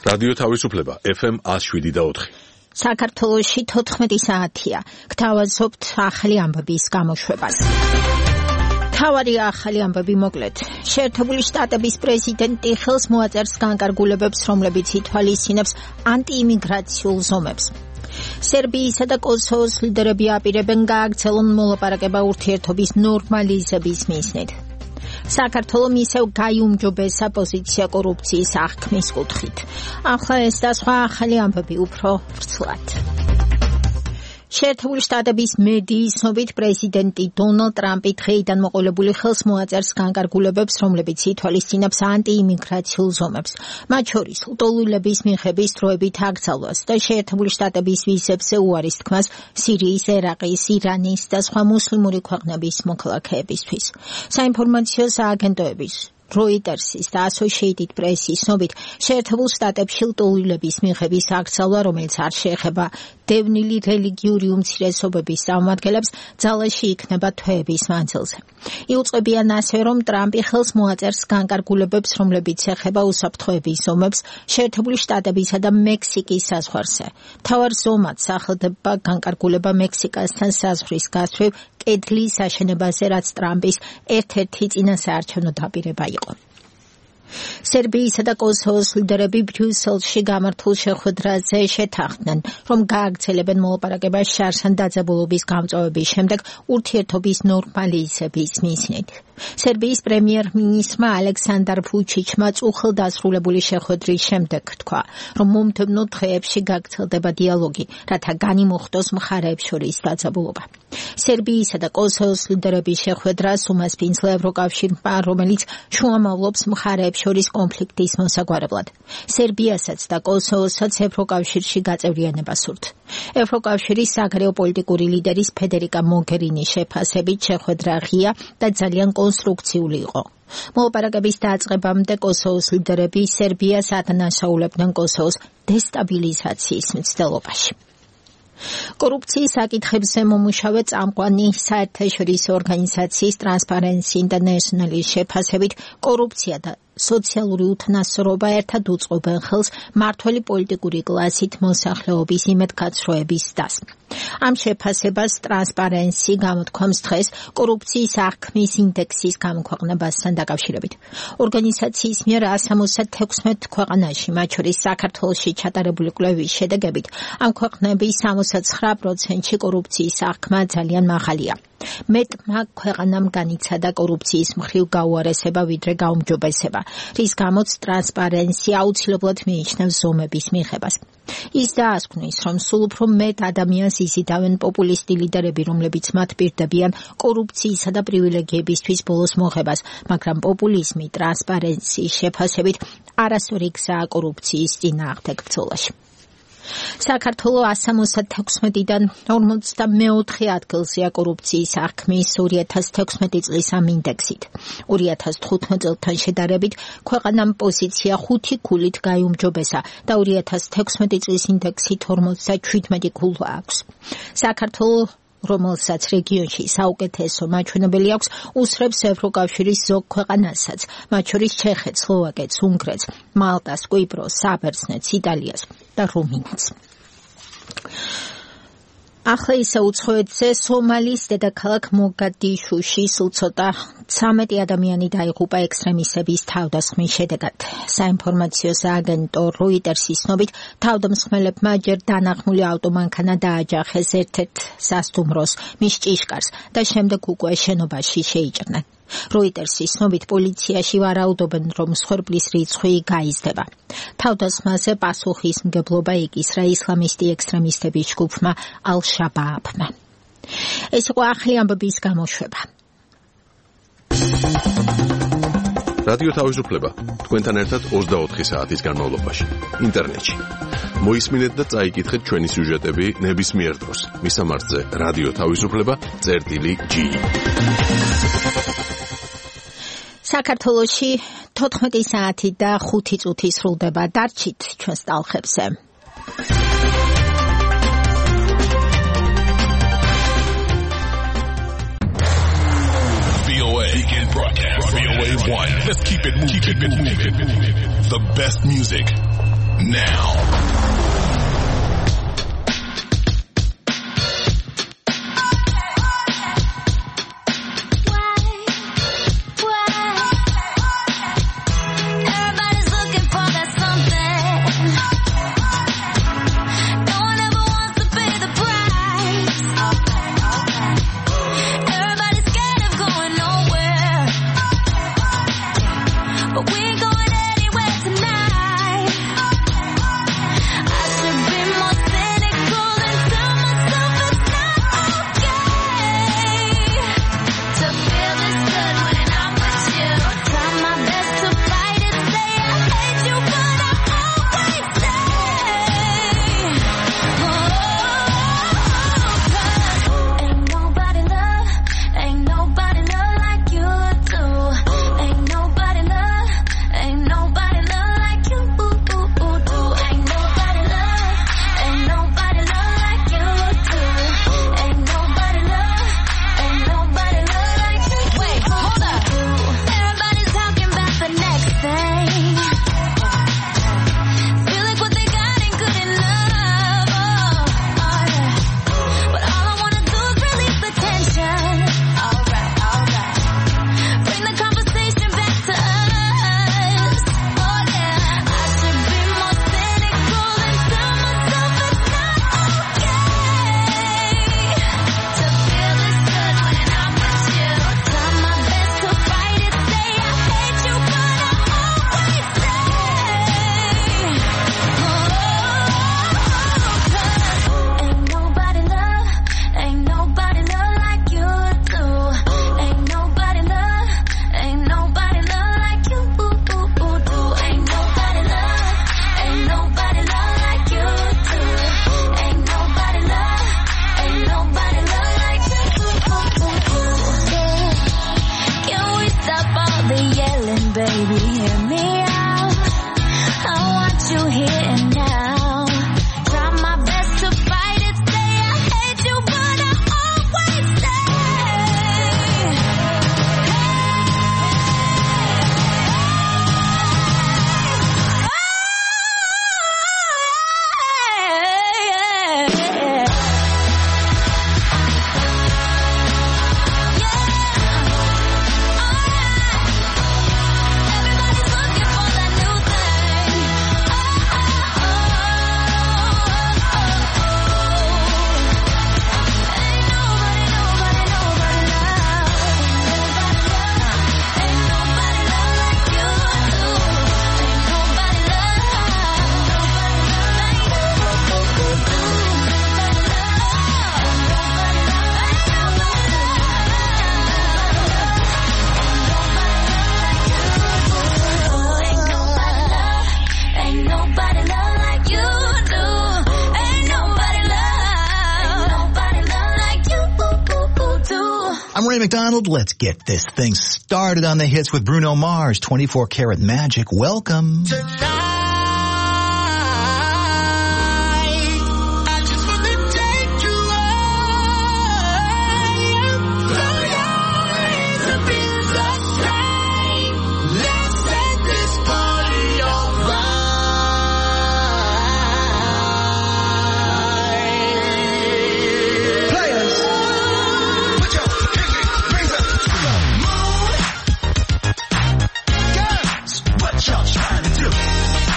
რადიო თავისუფლება FM 107.4. საქართველოში 14 საათია. გთავაზობთ ახალი ამბების გამოშვებას. თავარი ახალი ამბები მოკლედ. შეერთებული შტატების პრეზიდენტი ხელს მოაწერს განკარგულებებს, რომლებიც ითვალისწინებს ანტიიმიგრაციულ ზომებს. სერბიისა და კოსოვოს ლიდერები აპირებენ გააგრძელონ მოლაპარაკება ურთიერთობის ნორმალიზების მიზნით. საქართველოს ისევ გაიუმჯობესა პოზიცია კორუფციის აღქმის კუთხით. ახლა ეს და სხვა ახალი ამბები უფრო ვრცლად. შეერთებული შტატების მედიის ცნობით პრეზიდენტი დონალდ ტრამპი დღეიდან მოყოლებული ხელს მოაწერს განკარგულებებს, რომლებიც ითვალისწინებს ანტიიმიგრაციულ ზომებს. მათ შორის ლტოლვილების მიღების დროებით აკრძალვას და შეერთებული შტატების ვიზებზე უარის თქმას სირიის, ერაყის, ირანის და სხვა მუსლიმური ქვეყნების მოქალაქეებისთვის. საინფორმაციო სააგენტოების Reutersის და Associated Press-ის ცნობით შეერთებულ შტატებში ლტოლვილების მიღების აკრძალვა, რომელიც არ შეეხება დევნილი რელიგიური უმცირესობების წარმომადგენლებს, ძალაში იქნება თვეების მანძილზე. იუწყებიან ასევე, რომ ტრამპი ხელს მოაწერს განკარგულებებს, რომლებიც ეხება უსაფრთხოების ზომებს შეერთებული შტატებისა და მექსიკის საზღვარზე. მთავარ ზომად სახელდება განკარგულება მექსიკასთან საზღვრის გასწვრივ კედლის აშენებაზე, რაც ტრამპის ერთ-ერთი წინასაარჩევნო დაპირება იყო. სერბიისა და კოსოვოს ლიდერები ბრიუსელში გამართულ შეხვედრაზე შეთანხმდნენ, რომ გააგრძელებენ მოლაპარაკებას შარშან დაძაბულობის გამწვავების შემდეგ ურთიერთობის ნორმალიზების მიზნით. სერბიის პრემიერ-მინისტრმა ალექსანდარ ვუჩიჩმა წუხელ დასრულებული შეხვედრის შემდეგ თქვა, რომ მომდევნო დღეებში გაგრძელდება დიალოგი, რათა განიმოხდოს მხარეებს შორის დაძაბულობა. სერბიისა და კოსოვოს ლიდერების შეხვედრას უმასპინძლა ევროკავშირმა, რომელიც შუამავლობს მხარეებს შორის კონფლიქტის მოსაგვარებლად. სერბიასაც და კოსოვოსაც ევროკავშირში გაწევრიანება სურთ. ევროკავშირის საგარეო პოლიტიკური ლიდერის ფედერიკა მოგერინის შეფასებით შეხვედრა ღია და ძალიან კონსტრუქციული იყო. მოლაპარაკების დაწყებამდე კოსოვოს ლიდერები სერბიას ადანაშაულებდნენ კოსოვოს დესტაბილიზაციის მცდელობაში. კორუფციის საკითხებზე მომუშავე წამყვანი საერთაშორისო ორგანიზაციის Transparency International-ის შეფასებით კორუფცია და სოციალური უთანასწორობა ერთად უწყობენ ხელს მმართველი პოლიტიკური კლასით მოსახლეობის იმედგაცრუების დასს. ამ შეფასებას Transparency გამოთქვამს დღეს კორუფციის აღქმის ინდექსის გამოქვეყნებასთან დაკავშირებით. ორგანიზაციის მიერ 176 ქვეყანაში, მათ შორის საქართველოში ჩატარებული კვლევის შედეგებით, ამ ქვეყნების 69%-ში კორუფციის აღქმა ძალიან მაღალია. მეტმა ქვეყანამ განიცადა კორუფციის მხრივ გაუარესება ვიდრე გაუმჯობესება, რის გამოც Transparency აუცილებლად მიიჩნევს ზომების მიღებას. ის დაასკვნის, რომ სულ უფრო მეტ ადამიანს იზიდავენ პოპულისტი ლიდერები, რომლებიც მათ პირდებიან კორუფციისა და პრივილეგიებისთვის ბოლოს მოღებას, მაგრამ პოპულიზმი Transparency-ის შეფასებით არასწორი გზაა კორუფციის წინააღმდეგ ბრძოლაში. საქართველოს 176-დან 44 ადგილზეა კორუფციის აღქმის 2016 წლის ამ ინდექსით. 2015 წელთან შედარებით ქვეყანამ პოზიცია 5 ქულით გაიუმჯობესა და 2016 წლის ინდექსით 57 ქულა აქვს. საქართველოს რომელსაც რეგიონში საუკეთესო მაჩვენებელი აქვს, უსრებს ევროკავშირის ზოგ ქვეყანასაც, მათ შორის ჩეხეთს, სლოვაკეთს, უნგრეთს, მალტას, კვიპროს, საბერძნეთს, იტალიას და რუმინეთს. ახლა ისე უცხოეთზე სომალის დედაქალაქ მოგადიშუში სულ ცოტა 13 ადამიანი დაიღუპა ექსტრემისტების თავდასხმის შედეგად. საინფორმაციო სააგენტო Reutersის ცნობით თავდამსხმელებმა ჯერ დანახმული ავტომანქანა დააჯახეს ერთ-ერთ სასტუმროს, მის ჭიშკარს და შემდეგ უკვე შენობაში შეიჭრნენ. Reutersის ცნობით პოლიციაში ვარაუდობენ, რომ მსხვერპლის რიცხვი გაიზრდება. თავდასხმაზე პასუხისმგებლობა იკისრა ისლამისტი ექსტრემისტების ჯგუფმა ალ-შაბააბმა. ეს იყო ახალი ამბების გამოშვება. რადიო თავისუფლება თქვენთან ერთად 24 საათის განმავლობაში ინტერნეტში. მოისმინეთ და წაიკითხეთ ჩვენი სიუჟეტები ნებისმიერ დროს. მისამართზე რადიო თავისუფლება.ge. საქართველოში 14 საათი და 5 წუთი სრულდება. დარჩით ჩვენს ტალღებზე. VOA 1. Let's keep it moving. The best music now. I'm Ray McDonald. Let's get this thing started on the hits with Bruno Mars, 24 Karat Magic. Welcome. What y'all trying to do?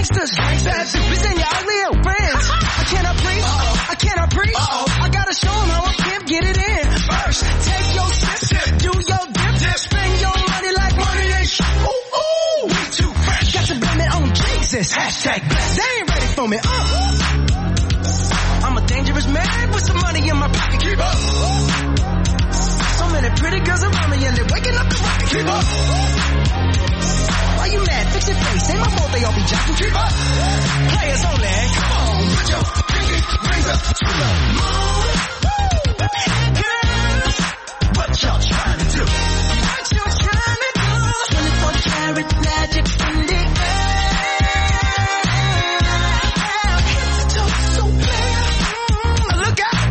gangsters, bad bitches, and your ugly old friends. I cannot preach, I cannot preach. I gotta show them how a pimp get it in. First, take your sip, do your dip, spend your money like money ain't shit. Ooh, ooh, we too fresh. Got to blame it on Jesus. Hashtag blessed. They ain't ready for me. I'm a dangerous man with some money in my pocket. Keep up. So many pretty girls around me and they're waking up the rocket. Keep up. Why you mad? Fix your face. Ain't my fault they all be jacking. Keep up. Players only. Come on, put your pinky rings up to the moon. Girls, what y'all trying to do? What you trying to do? 24 karat magic in the air. So clear. Look out.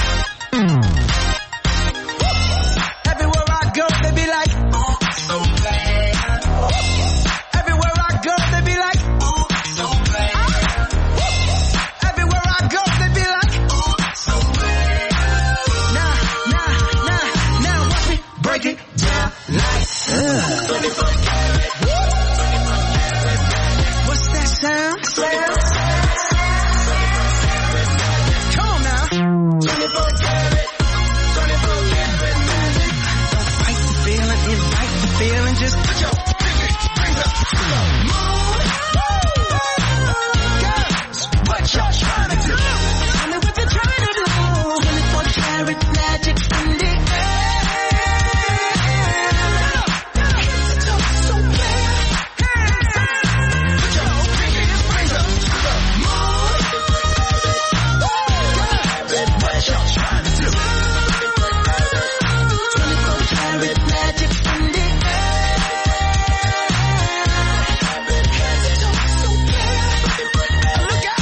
Everywhere I go, they be like, oh, so bad. Everywhere I go, they be like, oh, so bad. Everywhere I go, they be like, oh, so bad. Now, watch me break it down like 24 karat. What's that sound? Come on now. 24 karat. 24 karat magic. Don't fight the feeling, invite the feeling. Just put your pinky rings up to the moon. Girls, what y'all trying to do? Tell me what you're trying to do. 24 karat magic in the air. So clear. Put your pinky rings up to the moon. Girls, what y'all trying to do? 24 karat magic in the air. So clear. Look out.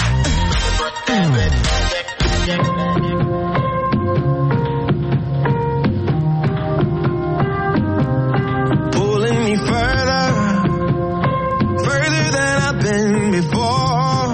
Pulling me further than I've been before,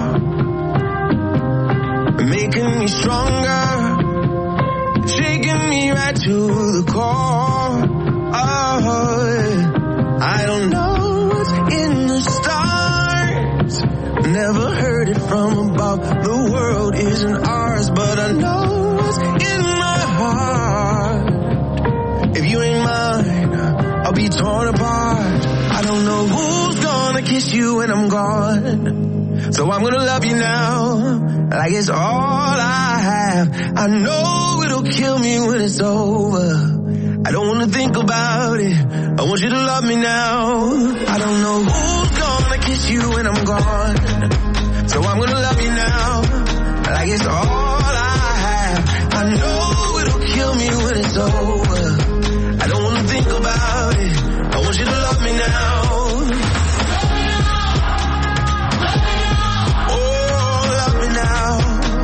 making me stronger, shaking me right to the core. Oh, I don't know what's in the stars, never heard it from above. The world isn't ours, but I know what's in my heart. If you ain't mine, I'll be torn apart. I don't know who's gonna kiss you when I'm gone, so I'm gonna love you now like it's all I have. I know it'll kill me when it's over. I don't wanna think about it, I want you to love me now. I don't know who's gonna kiss you when I'm gone, so I'm gonna love you now like it's all I have. I know it'll kill me when it's over. I don't wanna think about it, I want you to love me now. Oh, love me now.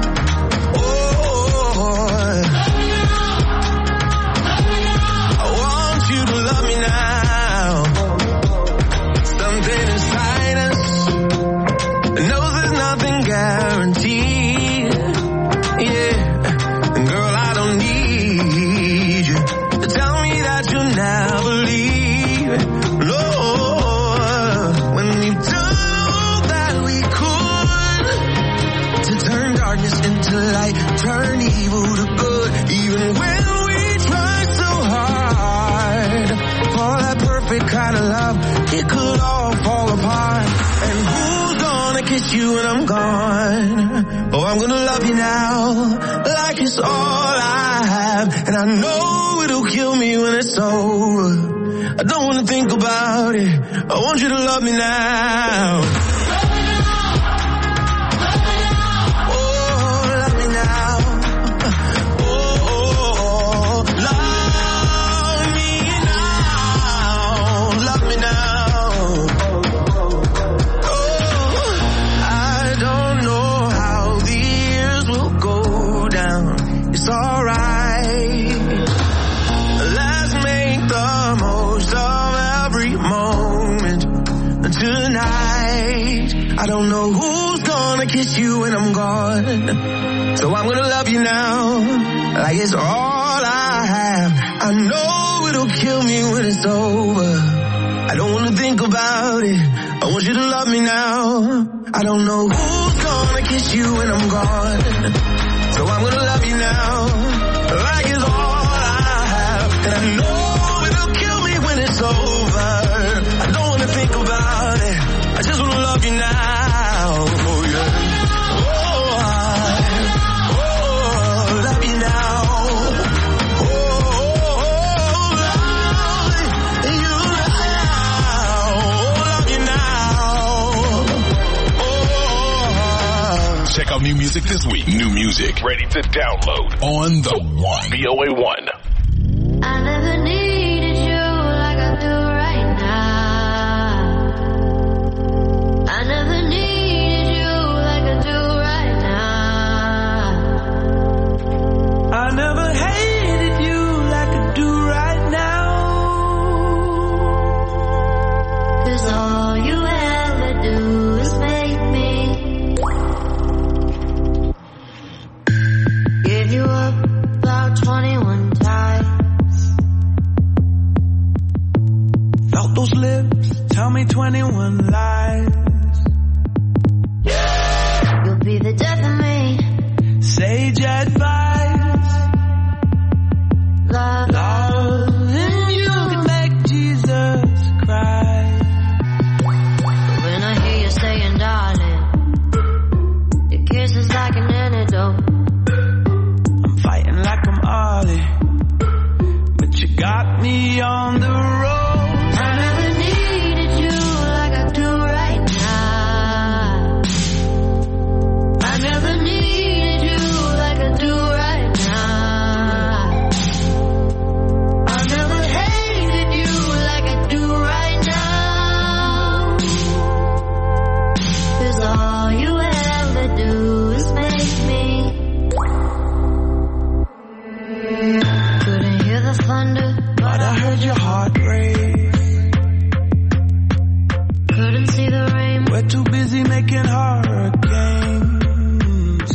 Oh, I want you to love me now. Something inside us knows there's nothing guaranteed. Yeah, girl, I don't need you to tell me that you'll never leave. No, when we've done all that we could to turn darkness into light, turn evil to good, even when we try so hard for that perfect kind of love, it could all fall apart. And who's gonna kiss you when I'm gone? Oh, I'm gonna love you now like it's all I have. And I know it'll kill me when it's over. I don't wanna think about it, I want you to love me now. Oh, love me now. Oh, love me now. Love me now. Oh, I don't know how the years will go down. It's alright. Let's make the most of every moment tonight. I don't know who's gonna kiss you when I'm gone, so I'm gonna love you now like it's all I have. I know it'll kill me when it's over. I don't wanna think about it, I want you to love me now. I don't know who's gonna kiss you when I'm gone, so I'm gonna love you now, like it's all I have. And I know it'll kill me when it's over. I don't wanna think about it, I just wanna love you now. Oh yeah. Love you now. Check out new music this week. New music ready to download on the One. VOA1. I never needed you like I do right now. I never needed you like I do right now. I never hated you like I do right now. 'Cause all you ever do is make me give you up about 21 times. Felt those lips tell me 21 lies. You'll be the death of me. Sage advice. Love. Loving you can make Jesus cry. When I hear you saying darling, your kiss is like an antidote. I'm fighting like I'm Ollie, but you got me on the road. I never needed you like I do right now. I never needed you like I do right now. I never hated you like I do right now. 'Cause all you ever do is make me. Couldn't hear the thunder, But I heard your heart race. couldn't see the rain. We're too busy making hurricanes.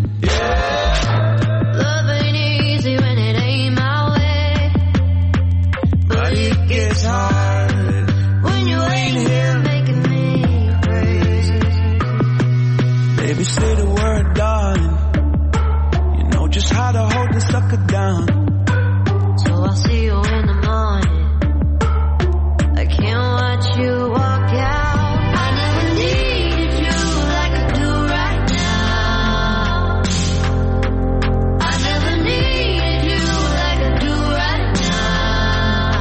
Love ain't easy when it ain't my way, but it gets hard when you ain't here making me crazy. Baby, say the word, darling. You know just how to hold the sucker down. So I'll see you in the morning. I can't watch you walk out. I never needed you like I do right now. I never needed you like I do right now.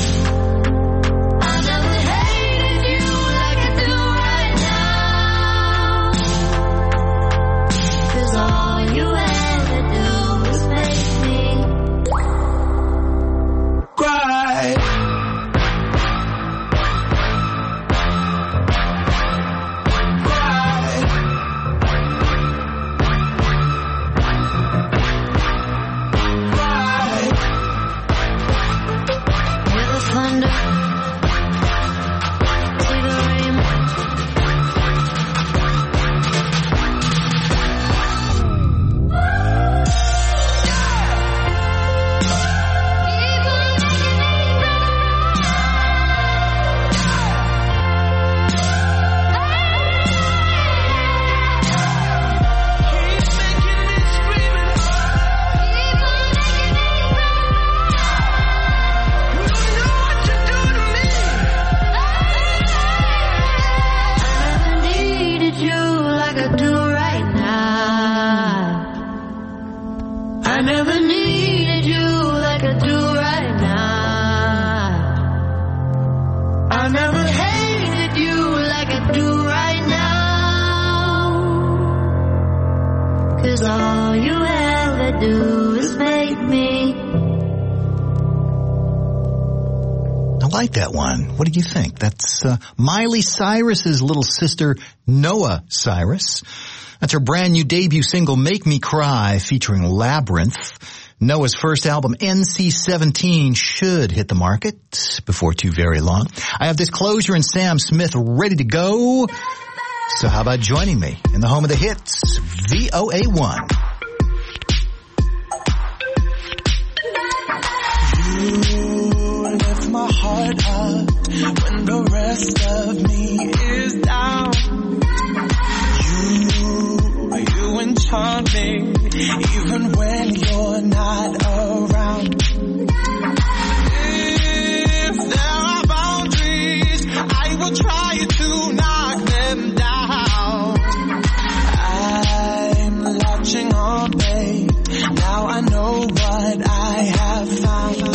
I never hated you like I do right now. 'Cause all you ever do is make me Cry. Cry. Cry. hear the thunder, see the rain. Keep making me scream and you know what you do to me. I never needed you like I do right now. I never needed you like I do right now. I never hated you like I do right now. 'Cause all you ever do is make me. I like that one. What do you think? That's Miley Cyrus's little sister, Noah Cyrus. That's her brand new debut single, Make Me Cry, featuring Labyrinth. Noah's first album, NC-17, should hit the market before too very long. I have Disclosure and Sam Smith ready to go. So how about joining me in the home of the hits, VOA1. You left my my heart up when the rest of me is down. You enchant me even when you're not around. If there are boundaries, I will try to knock them down. I'm latching on, babe. Now I know what I have found.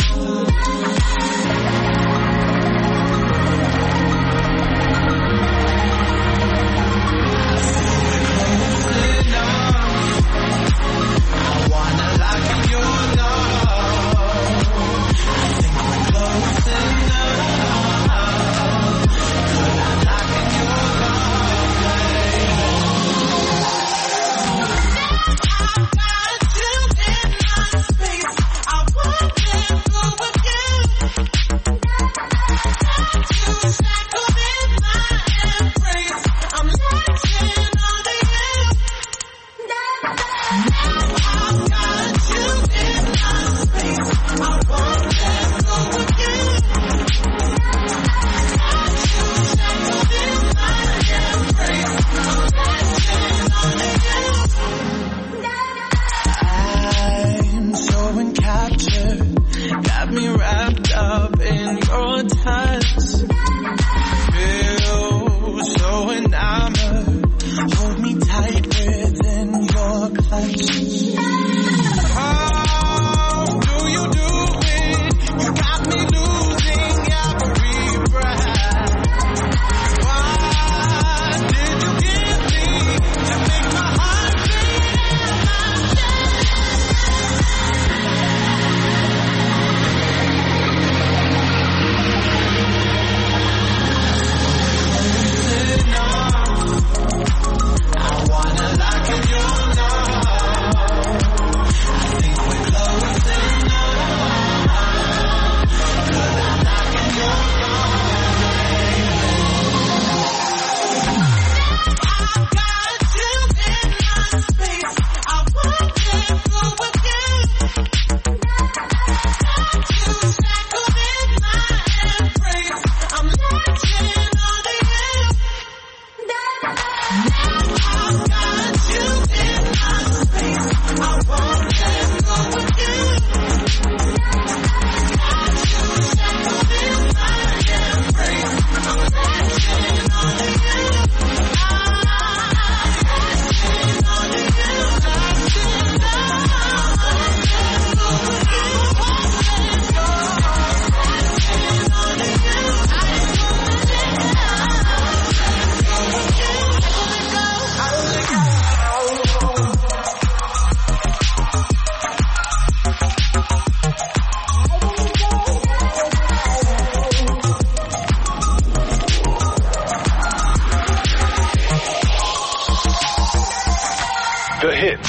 The hits.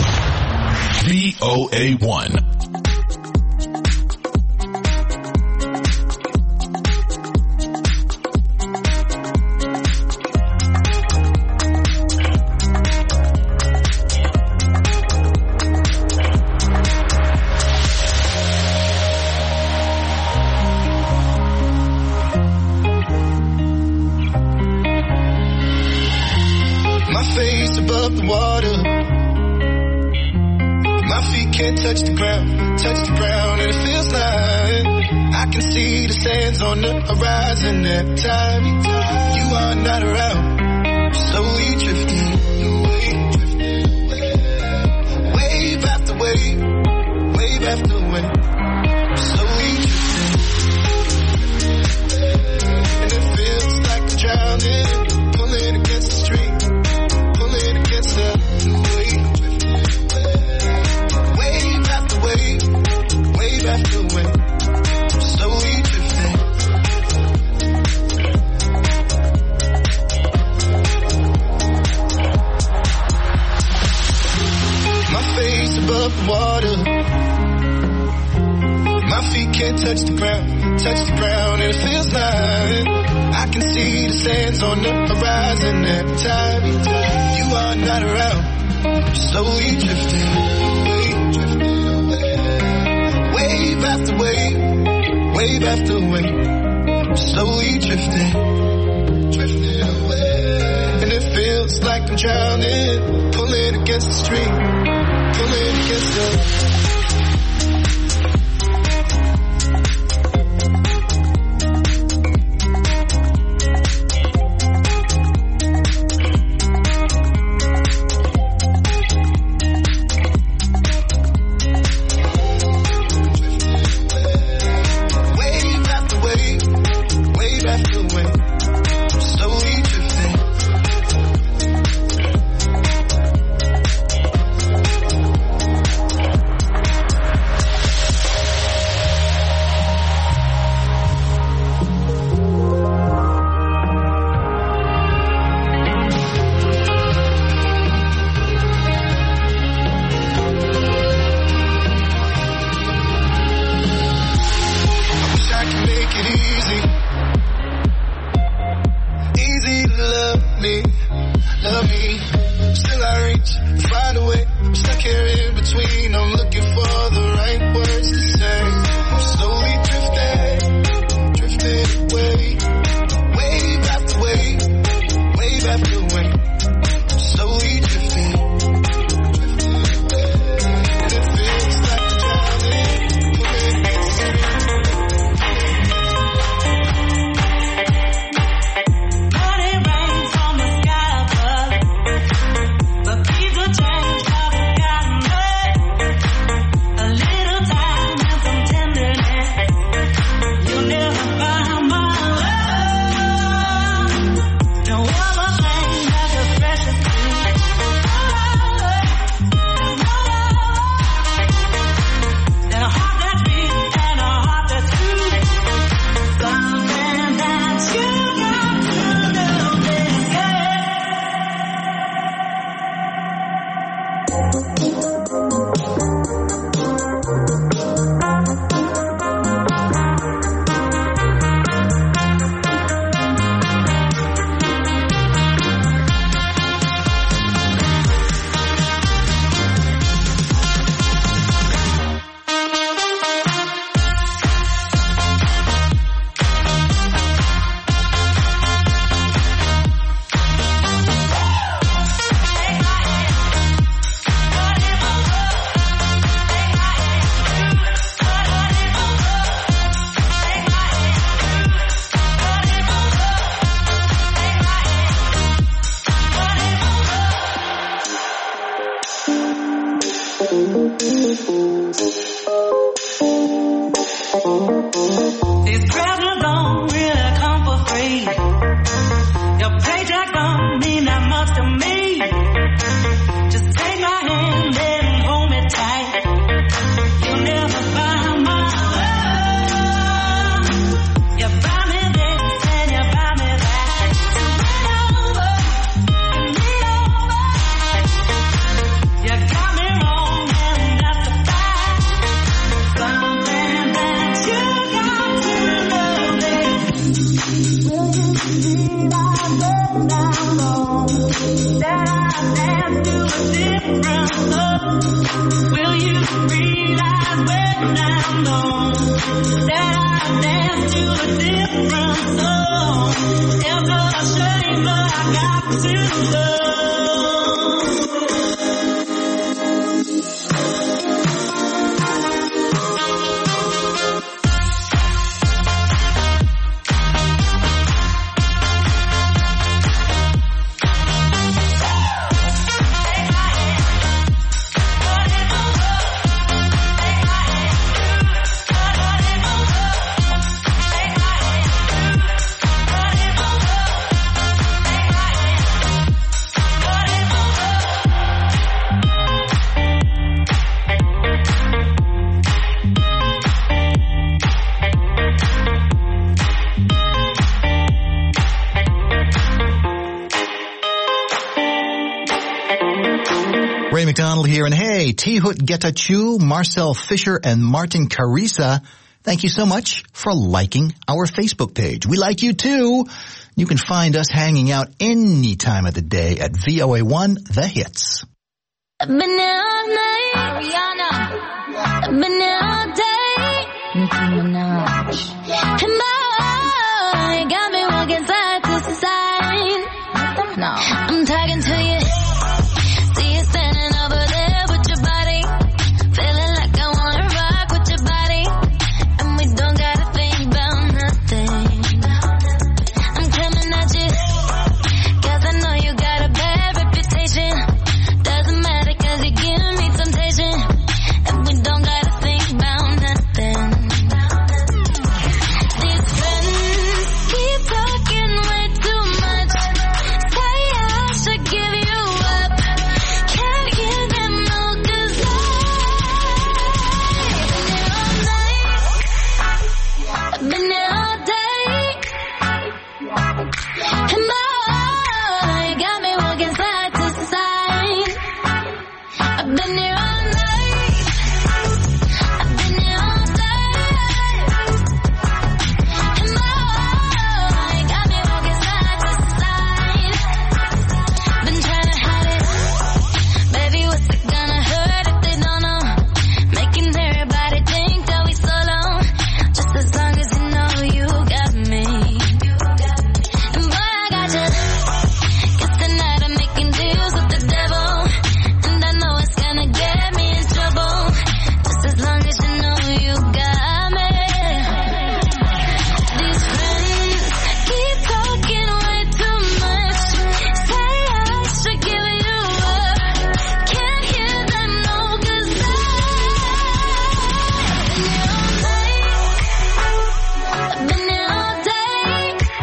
VOA1. Touch the ground, and it feels like I can see the sands on the horizon every time you are not around. Slowly drifting away, wave after wave, wave after wave. Slowly drifting, and it feels like I'm drowning, pulling against the stream, pulling against the wave. Wave after wave, slowly drifting. My face above the water, my feet can't touch the ground, and it feels like I can see the sands on the horizon every time you are not around. Slowly drifting away, wave after wave, wave after wave. I'm slowly drifting away. And it feels like I'm drowning, pulling against the stream, pulling against the... Ray McDonald here, and hey, Tihut Getachew, Marcel Fisher, and Martin Carissa, thank you so much for liking our Facebook page. We like you too. You can find us hanging out any time of the day at VOA1 The Hits. Been all night, Ariana. Been all day, Nicki Minaj. And you got me walking side to side. No, I'm talking to you. See you standing over there with your body, feeling like I wanna rock with your body, and we don't gotta think about nothing. I'm coming at you, 'cause I know you got a bad reputation. Doesn't matter 'cause you give me temptation, and we don't gotta think about nothing. These friends keep talking way too much. Say I should give you up. Can't hear them no, 'cause I've been here all day. And boy, you got me walking side to side. I've been here all night. I've been here all day. And boy, you got me walking side to side. Been trying to hide it. Baby, what's it gonna hurt if they don't know? Making everybody think that we solo. Just as long as you know you got me. And boy, I got you. 'Cause tonight I'm making deals with the devil, and I know it's gonna get me in trouble. Just as long as you know you got me. These friends keep talking way too much. Say I should give you up. Can't hear them no, 'cause I've been here all day.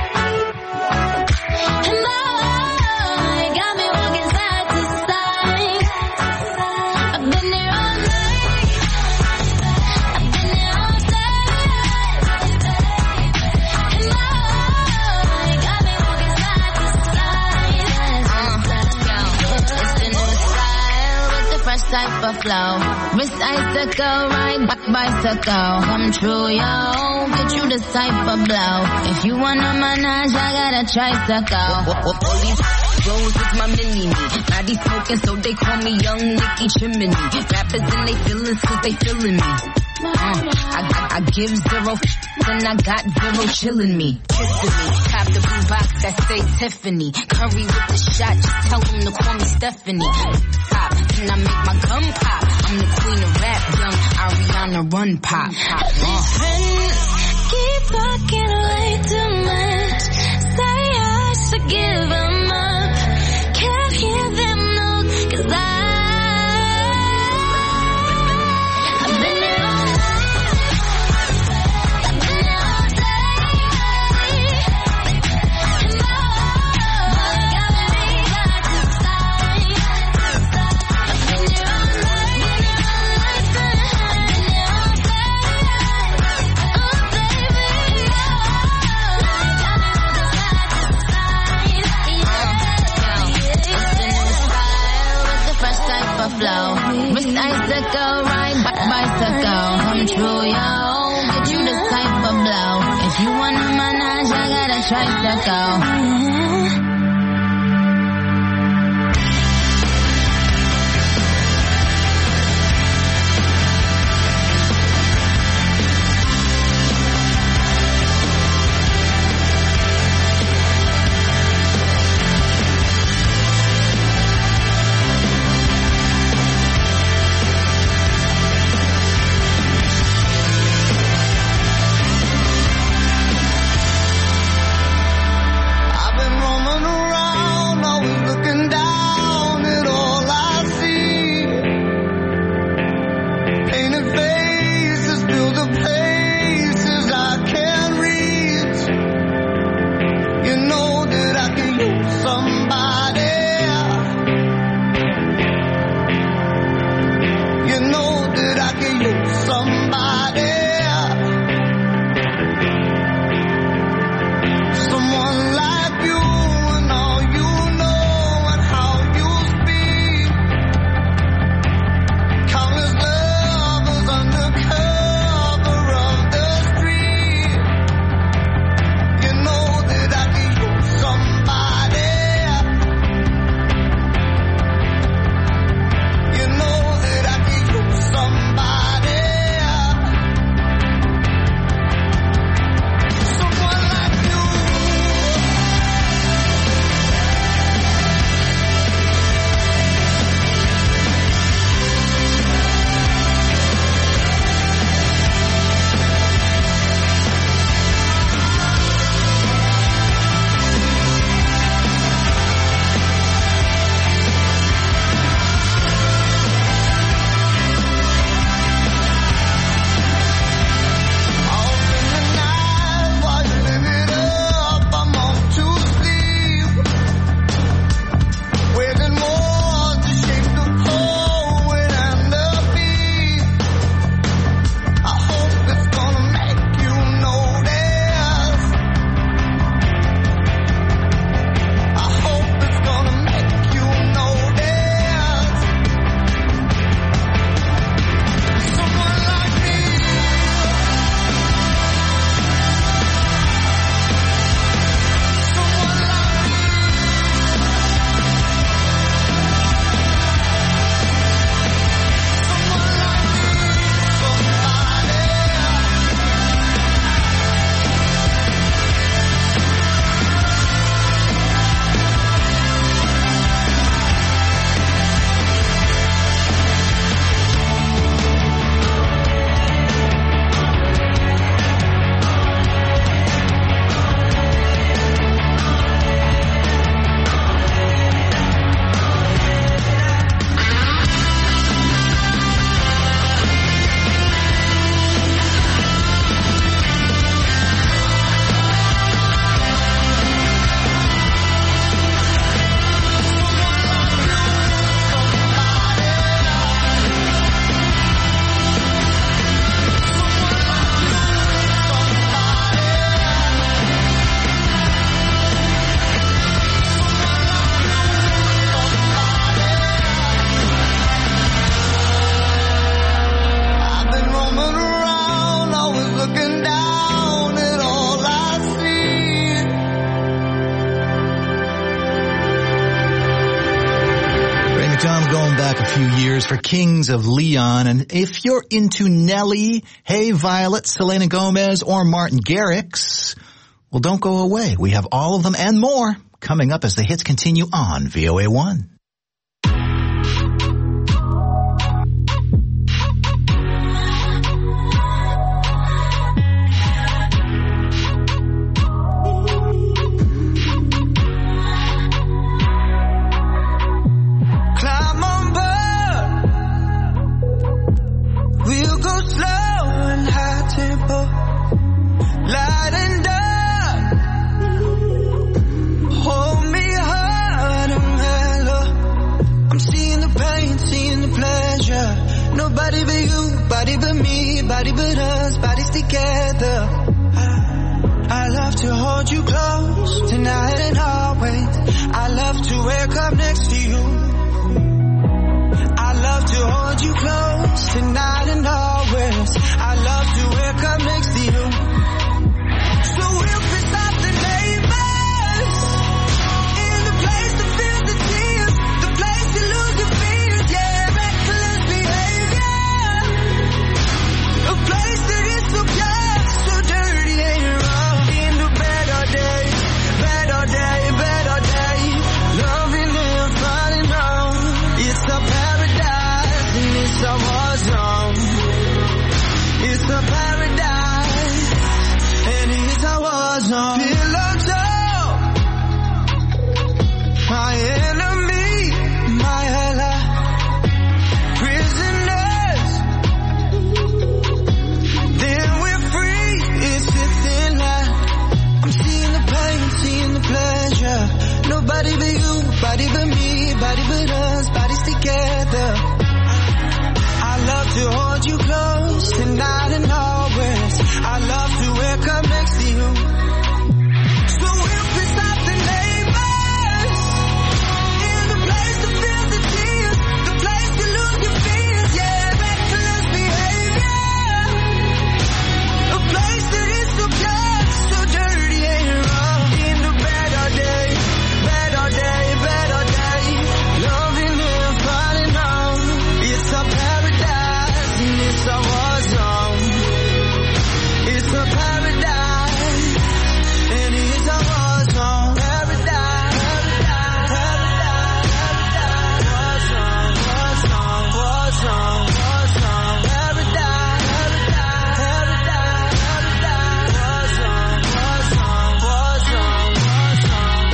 And boy, you got me walking side to side. I've been here all night. I've been here all day. And boy, you got me walking side to side. Let's go. It's the new style with the fresh type of flow. Wrist icicle, ride back bicycle. Come true, yo. Get you this type of blow. If you wanna manage, I got a tricycle. All these Rose is my mini-me. Body smoking, so they call me Young Nicky Chimney. Rappers and they feelings, 'cause they feeling me. I give zero and I got zero chilling me. Kissing me. Cop the blue box that say Tiffany. Curry with the shot, just tell them to call me Stephanie. Pop, and I make my gum pop. I'm the queen of rap, young Ariana Run Pop. These friends keep talking way too much. Say I should give them up. Can't hear them no, 'cause I've been here all night. I've been here all day. And boy, got me side to side. I've been here all night. I've been here all day. Oh baby, got me walking side to side. It's the new style with the fresh type of flow. Wrist icicle, ride back bicycle. Come true, yo. Get you this type of blow. If you wanna manage, I got a tricycle. I'm going back a few years for Kings of Leon. And if you're into Nelly, Hey Violet, Selena Gomez, or Martin Garrix, well, don't go away. We have all of them and more coming up as the hits continue on VOA1. Nobody but you, body but me, body but us, bodies together. I love to hold you close tonight and always. I love to wake up next to you. I love to hold you close tonight and always. I love to wake up next to you. So we'll piss off the neighbors in the place to feel the tears, the place to lose your fears, yeah, reckless behavior. A place that is so pure, so dirty and rough. In the better days, better day, better day. Loving and falling down. It's a paradise and it's a war zone. It's a paradise and it's a war zone. Pillow talk, my enemy, my ally. Prisoners, then we're free. It's a thin line. I'm seeing the pain, seeing the pleasure. Nobody but you, body but me, body but us, bodies together. I love to hold you close tonight and always. I love to wake up next to you. So we'll piss off the neighbors in the place to feel the tears, the place to lose your fears, yeah, reckless behavior. A place that is so pure, so dirty and rough. In the better day, better day, better day. Loving and falling down. It's a paradise and it's a war zone. It's a paradise and it's a war zone. Paradise, paradise, paradise, war zone, war zone, war zone, war zone. Paradise, paradise, paradise, war zone, war zone, war zone, war zone.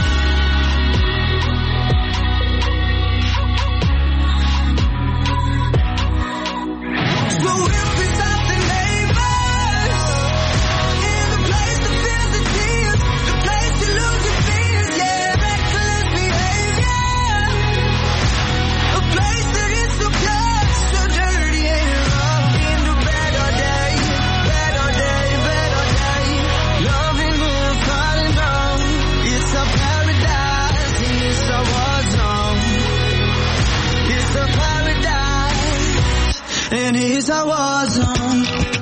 So we'll piss off the neighbors in the place to feel the tears, the place to lose your fears, yeah, reckless behavior. A place that is so pure, so dirty and rough. In the better day, better day, better day. Loving and falling down. It's a paradise and it's a war zone. It's a paradise and it's a war zone.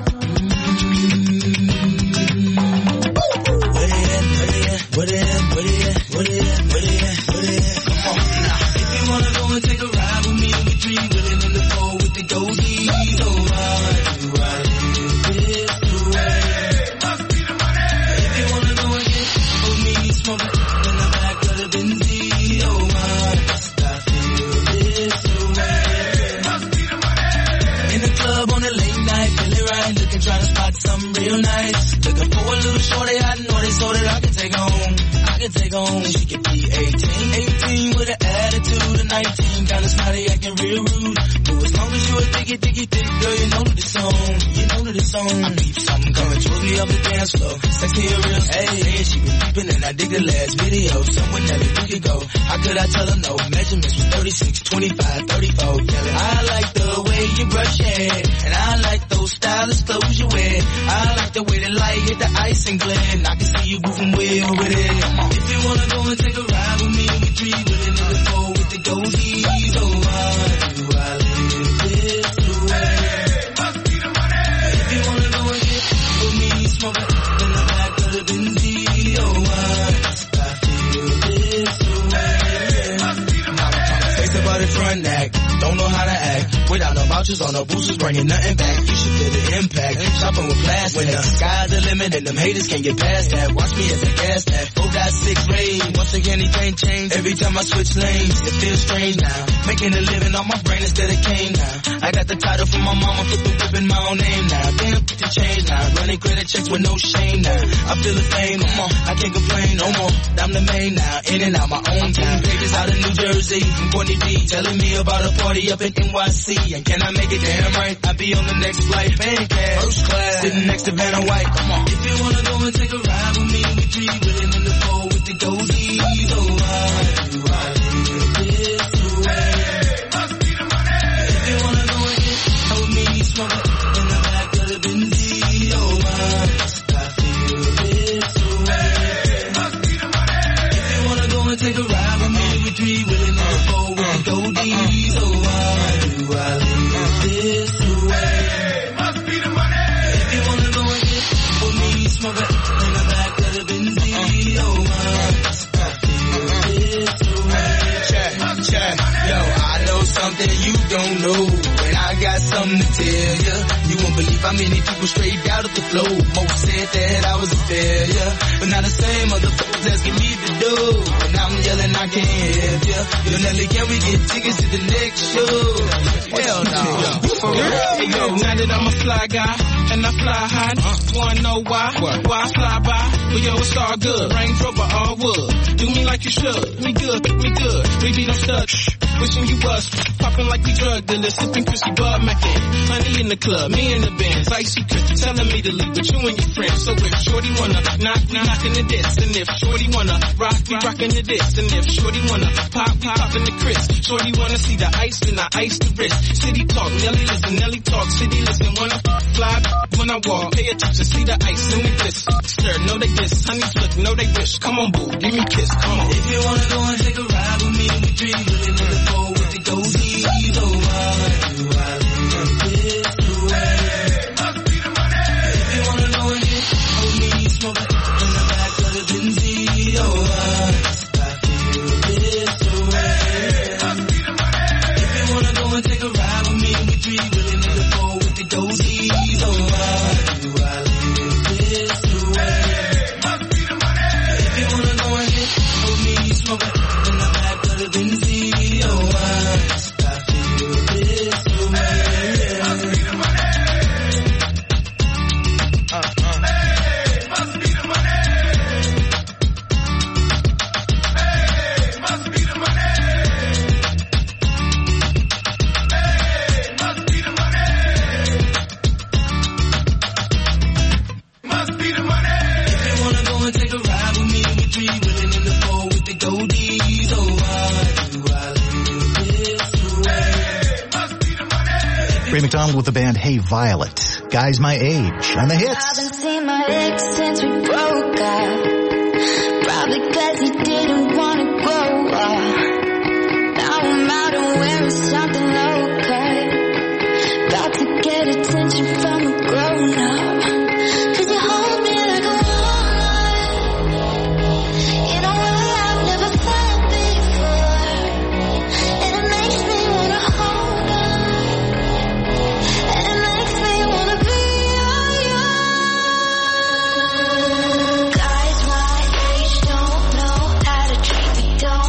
What it at? What it at? What it at? What it at? What it at? Come on now. If you wanna go and take a ride with me, we three willing in the four with the goldies. Oh, why do I live this way? If you wanna go and get with me, smoke in the back of the Benzie. Oh, why must I feel this way? In the club on a late night, feeling right, looking, trying to spot something real nice. Looking for a little shorty, I know they so that I can take home. I can take home, she can be 18 with an attitude of 19, kinda snotty, acting real rude. But as long as you a thick, girl, you know that it's on. You know that it's on. I peep something coming towards me up the dance floor. Sexy and real, hey, she been peeping and I dig the last video. Somewhere that we could go. How could I tell her no? Measurements was 36, 25, 34. Yelling, I like the way you brush your hair, and I like those stylish clothes you wear. I like the way the light hit the ice and glare, and I can see you moving way over there. If you wanna go and take a ride with me, we three willing in the four with the goldies. Oh, why do I live this way? If you wanna go and get with me, smoking in the back of the Benzie. Oh, why must I feel this way? Mama, face about the front neck. don't know how to act. Without no vouchers or no boosters, bringing nothing back. You should feel the impact. Shopping with plastic. When the sky's the limit and them haters can't get past that. Watch me as I gas that. 4.6 range. Once again, anything change. Every time I switch lanes, it feels strange now. Making a living on my brain instead of cane now. I got the title from my mama, flip the whip in my own name now. Damn, get the change now. Running credit checks with no shame now. I feel the fame, come on, I can't complain no more. I'm the main now, in and out my own town. Pages out of New Jersey, from Courtney B, telling me about a party up in NYC. And can I make it damn right? I'll be on the next flight, paying cash, first class, sitting next to Vanna White. Come on. If you wanna go and take a ride with me, we three willing in the four with the goldies. Oh, why do I live this way? Must be the money. If you wanna go and get with me, smoke it in the back of the Benzie. Oh, why must I feel this way? Must be the money. If you wanna go and take a ride with me, we three willing in the four with the goldies. Oh, why do I live this way? Must be the money. If you wanna go and get with me, smoke it in the back of the Benzie. Oh, why must I feel this way? Check. Yo, I know something you don't know, and I got something to tell ya. You won't believe how many people straight out of the flow. Most said that I was a failure, but now the same motherfuckers asking me to do. And I'm yelling I can't help ya. Yo, Nelly, can we get tickets to the next show? Hell no. For real? Hey, yo, now that I'm a fly guy, and I fly high, wanna know why? Why I fly by? Well, yo, it's all good. Range Rover, all wood. Do me like you should. We good. We be no studs. Wishing you was popping like we drug dealers, sipping Chrissy Bud Mackin. Honey in the club, me in the bands, icy Chris telling me to leave with you and your friends. So if Shorty wanna knock, we knockin' the disc. And if Shorty wanna rock, we rockin' the disc. And if Shorty wanna pop, we poppin' the Chris. Shorty wanna see the ice, then I ice the wrist. City talk, Nelly listen, Nelly talk, city listen. Wanna fly when I walk, pay attention, see the ice in the bliss. Stir, know they diss, honey flick, know they wish. Come on, boo, give me a kiss, come on. If you wanna go and take a ride with me, we three really in the four with the goldies. Oh, why do I live this way? Must be the money. If you wanna go and get with me, smoke it in the back of the Benzie. Oh, why must I feel this way? Must be the money. If you wanna go and take a ride with me, we three really in the four with the goldies. Oh, why do I live this way? Must be the money. If you wanna go and get with me, smoke it in the back of the Benzie. Oh, why must I feel this way? Must be the money. Hey, must be the money. Hey, must be the money. Hey, must be the money. Must be the money. If you wanna go and take a ride with me, we three willing in the four with the goldies. Oh, why do I live this way? Must be the money. Ray McDonald with the band Hey Violet. Guys my age on the hits. Haven't seen my ex since we broke up. Probably 'cause he didn't wanna grow up. Now I'm out and wearing something low cut. About to get attention from a grown up. 'Cause you hold me like a walnut in a way I've never felt before. And it makes me wanna hold on. And it makes me wanna be all yours. Guys my age don't know how to treat me, don't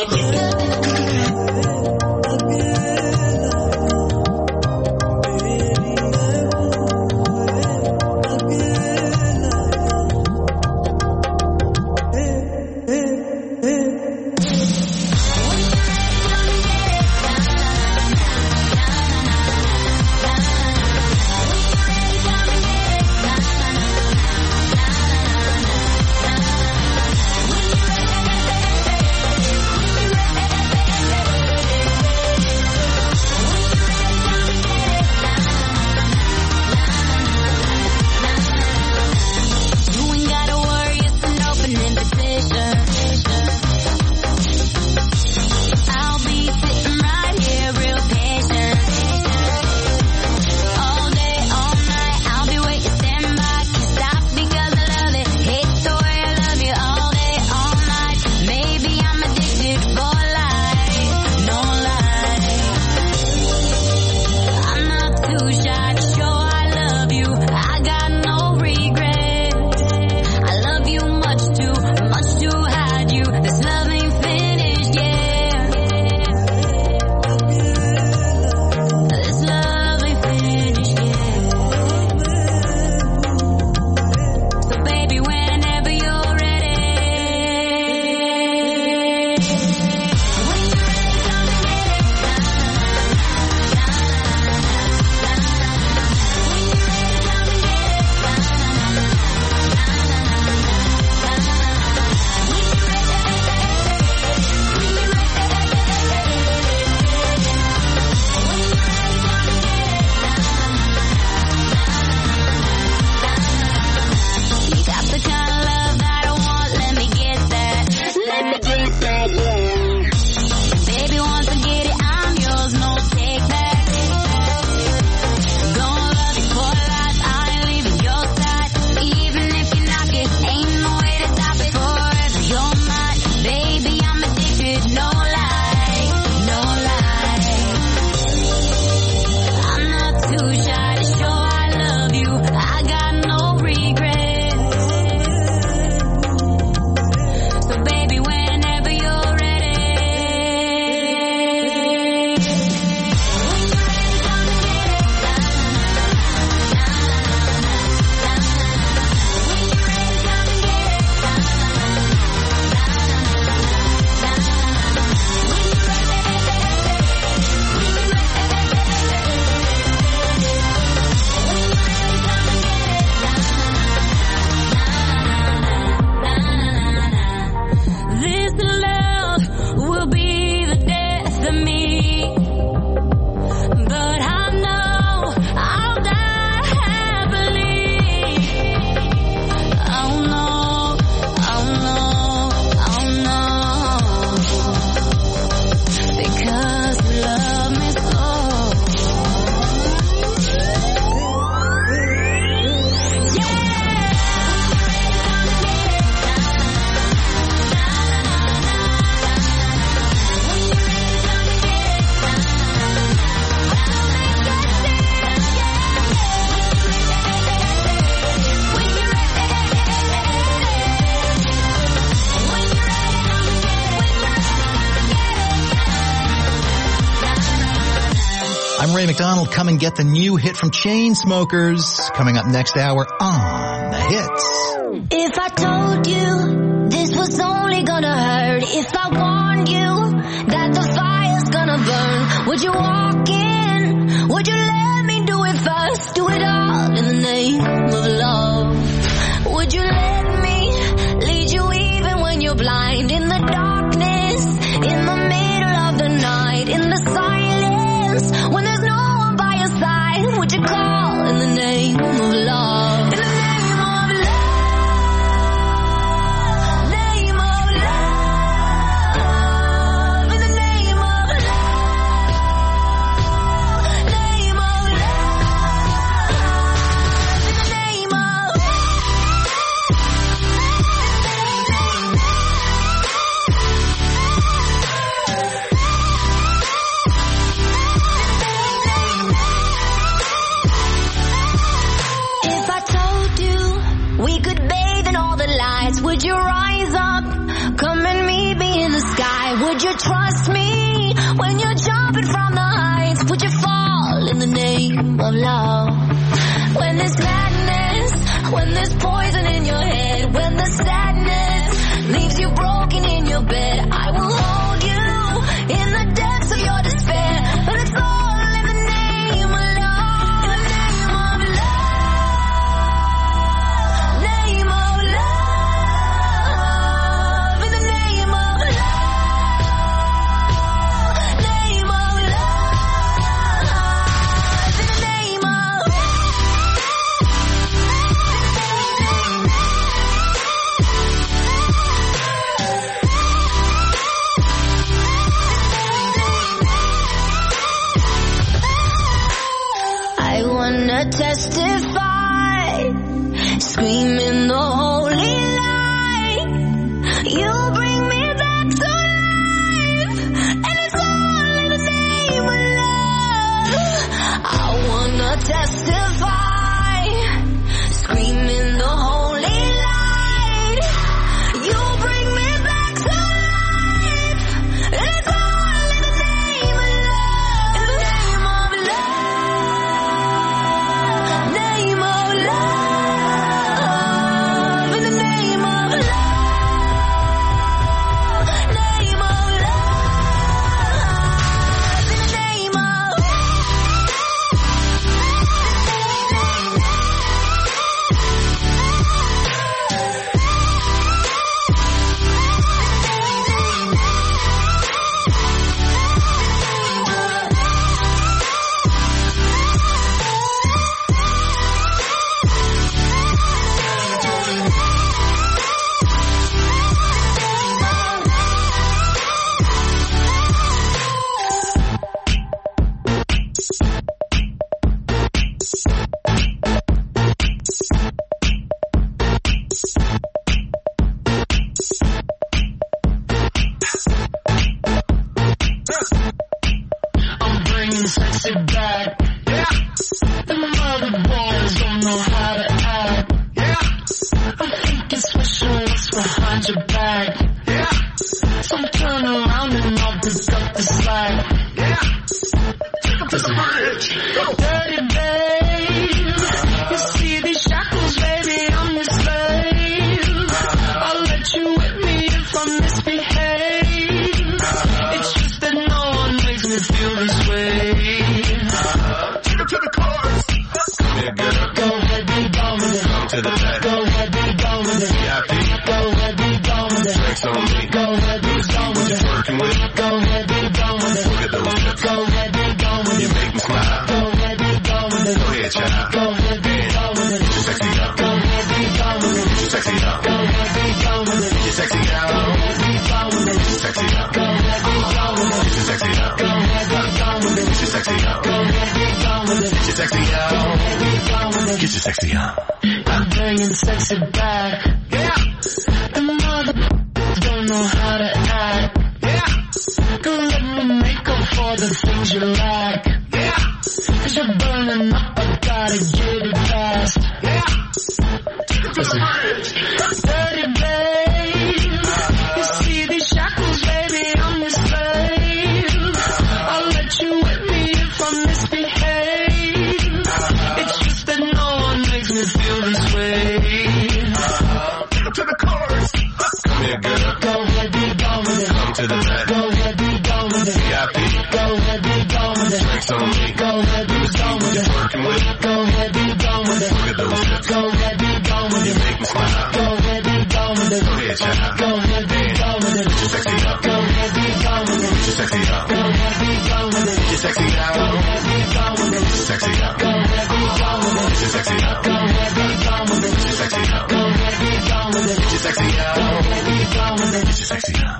I'm Ray McDonald. Come and get the new hit from Chainsmokers coming up next hour on The Hits. If I told you this was only gonna hurt, if I warned you that the fire's gonna burn, would you walk in? Would you let me do it first? Do it all in the name of love. Would you let me lead you even when you're blind? In the darkness, in the middle of the night, in the silence, when there's no one by your side, would you call in the name of love? In the name of love, name of love, in the name of love. Trust me when you're jumping from the heights. Would you fall in the name of love? When there's madness, when there's poison in your head, when the sadness leaves you broken in your bed, I will hold you in the depths of your despair. But it's all in the name of love. In the name of love. Name of love. In the name of love. Name of love. In the name of I wanna testify, screaming the holy light. You bring me back to life, and it's all in the name of love. I wanna testify, screaming the holy light. You bring me back to life, and it's all in the name of love. In the name of love. Name of love. In the name of love. Name of love. In the name of I'm bringing sexy back. Yeah. The mother boys don't know how to act. Yeah. I'm thinking special what's behind your back. Yeah. So turn around and I'll pick up the slack. Yeah. Take 'em to the bridge. Dirty babe. You see these shackles, baby, I'm your slave. I'll let you whip me if I misbehave. It's just that no one makes me feel this way. Take 'em to the chorus. Come here, girl. Go ahead, be gone with it. Come to the back. Go ahead, be gone with it. VIP. Go ahead, be gone with it. Drinks on me. Go ahead, be gone with it. Working with. Go ahead, be gone with it. Look at those lips. Go ahead, be gone with it. You make me smile. Go ahead, be gone with it. Go ahead, child. Go ahead, be gone with it. Get your sexy out. Go ahead, be gone with it. Get your sexy out. Go ahead, be gone with it. Get your sexy out. Go ahead, be gone with it. Get your sexy out. Go ahead, be gone with it. Get your sexy out. Go ahead, be gone with it. Get your sexy out. Go ahead, be gone with it. Get your sexy out. Go ahead, be gone with it. Get your sexy out. I'm bringing sexy back. Yeah. The mother don't know how to act. Yeah. Go let me make up for the things you lack. Yeah. 'Cause you're burning up, I gotta get it fast. Yeah. Take it to the bridge. Dirty babe. You see these shackles, baby, I'm your slave. I'll let you whip me if I misbehave. It's just that no one makes me feel this way. Take it to the chorus. Come here, girl. Go ahead, be gone with it. Come to the back. Go ahead, be gone with it. VIP. Go ahead, be gone with it. Drinks on me. Go ahead, be gone with it. Working with. Go ahead, be gone with it. Look at those lips. Go ahead, be gone with it. You make me smile. Go ahead, be gone with it. Go ahead, child. Go ahead, be gone with it. Get your sexy out. Go ahead, be gone with it. Get your sexy out. Go ahead, be gone with it. Get your sexy out. Go ahead, be gone with it. Get your sexy out. Go ahead, be gone with it. Get your sexy out. Go ahead, be gone with it. Get your sexy out. Go ahead, be gone with it. Get your sexy out. Go ahead, be gone with it. Get your sexy out.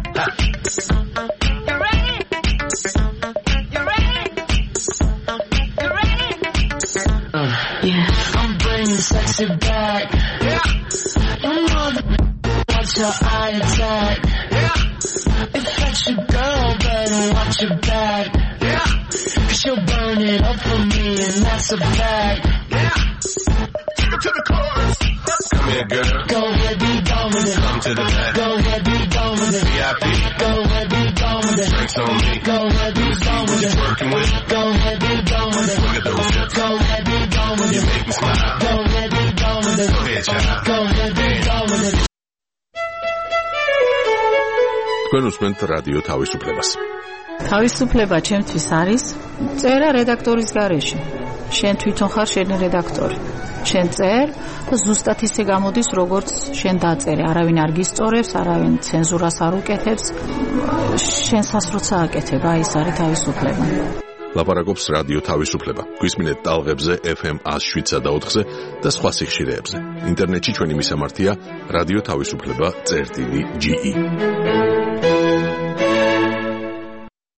You ready? You ready? You ready? Yeah. I'm bringing sexy back. Yeah. You know the watch your eye attack. Yeah. If that's your girl, better watch your back. Yeah. 'Cause you'll burn it up for me, and that's a fact. Yeah. Take it to the chorus. Come here, girl. Go ahead, be gone. gone with it. Come to the back. Go ahead, be gone with it. VIP. Go ahead, be gone with it. Drinks on me. Go ahead, be gone with it. Working with. Go ahead, be gone with it. Look at those hips. Go ahead, be gone with it. You make me smile. Go ahead, be gone with it. Go ahead, child. Go ahead, be gone with it. თქვენ უსმენთ რადიო თავისუფლებას. თავისუფლება ჩემთვის არის წერა რედაქტორის გარეშე. შენ თვითონ ხარ შენი რედაქტორი. შენ წერ და ზუსტად ისე გამოდის, როგორც შენ დაწერე. არავინ არ გისწორებს, არავინ ცენზურას არ უკეთებს. შენ სასროცა აკეთებ, აი ეს არის თავისუფლება. ლაპარაკობს რადიო თავისუფლება. გვისმინეთ ტალღებზე FM 107.4-ზე და სხვა სიხშირეებზე. ინტერნეტში ჩვენი მისამართია რადიო თავისუფლება.ge